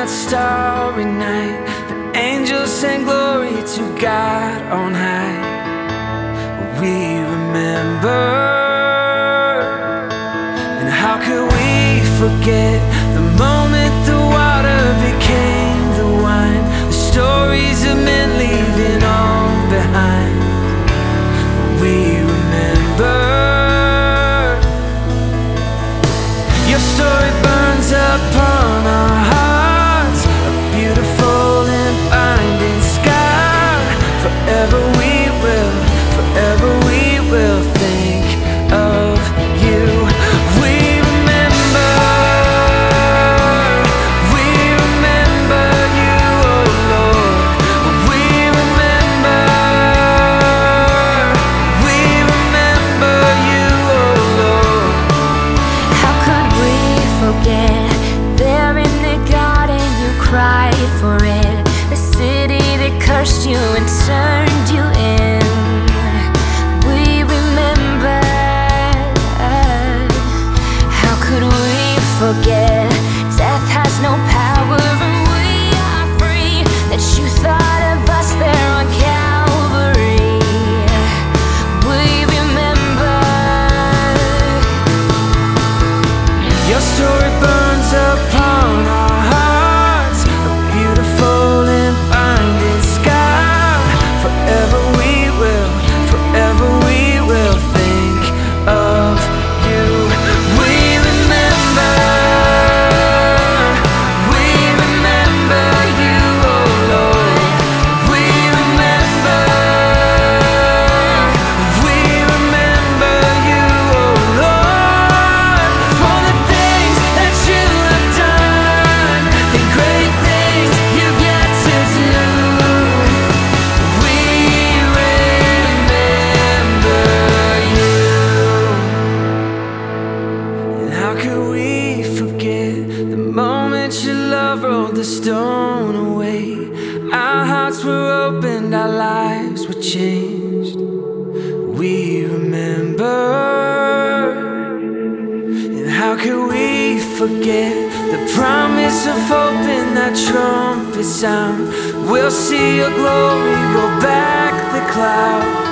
that starry night, the angels sang glory to God on high. We remember, and how could we forget the moment the water became the wine, the stories of men leaving all behind. We remember, your story burns upon our hearts, a beautiful and binding scar. Forever we will think of you. We remember you, oh Lord. We remember you, oh Lord. How could we forget? There in the garden you cried for it, the city that cursed you and turned you in. We remember. How could we forget? Death has no power and we are free, that you thought of us there on Calvary. We remember. Your story burns upon our hearts, a beautiful and binding scar. Forever we will think of you. We remember you, oh Lord. We remember you, oh Lord, for the things that you have done, the great things you've yet to do. We remember you. And how could we forget the moment your love rolled the stone away? Our hearts were opened, our lives were changed. We remember. And how could we forget the promise of hope in that trumpet sound? We'll see your glory roll back the clouds.